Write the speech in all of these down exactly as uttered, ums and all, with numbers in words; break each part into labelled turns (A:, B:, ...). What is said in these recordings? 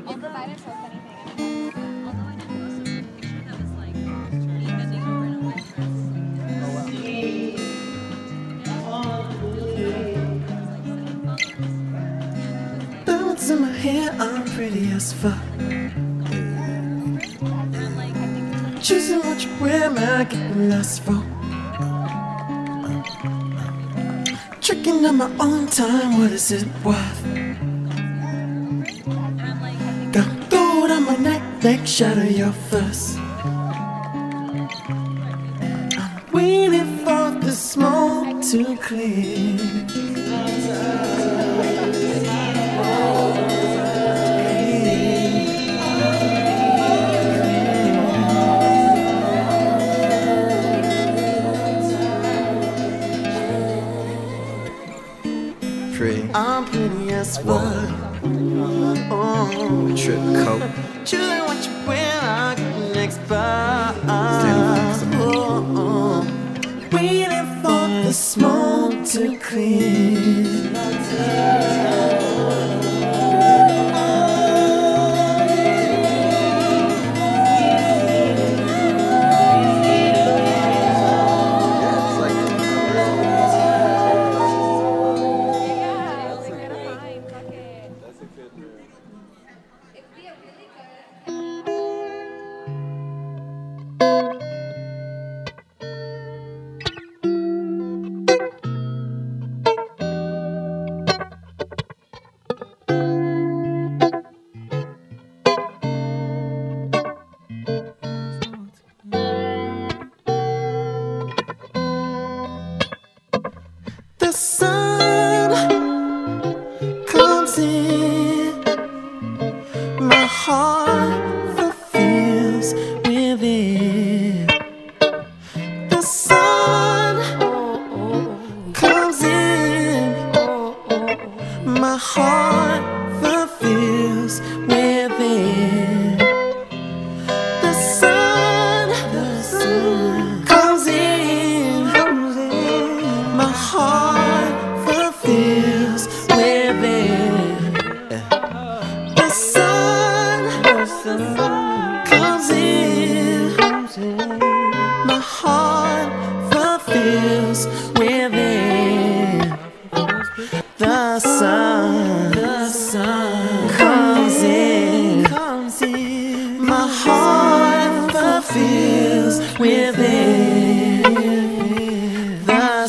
A: Although I didn't post anything, I didn't although I did post a picture that was like me bending over in a white dress.
B: Oh wow.
C: Diamonds in my hair, I'm pretty as fuck. Choosing what you wear, man, I get less for. Tricking on my own time, what is it worth? Got gold on my neck, neck shadow your first. I'm waiting for the smoke to clear. I'm pretty as fuck. Oh,
B: Trip coat.
C: choosing what you wear, I got the next bar.
B: Standing
C: Oh, oh, waiting for the smoke to clear. The sun comes in, my heart fulfills within. The sun comes in, my heart fulfills within. The sun, the sun comes in, my heart fulfills within. The sun, the sun comes in, my heart fulfills within. The sun, the sun comes in, comes in, my heart fulfills within. The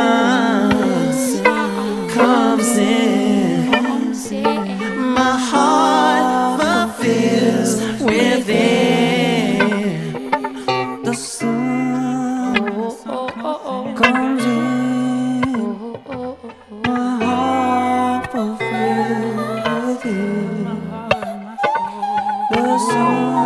C: sun comes in, my heart fulfills within. The sun comes in, my heart fulfills within. The sun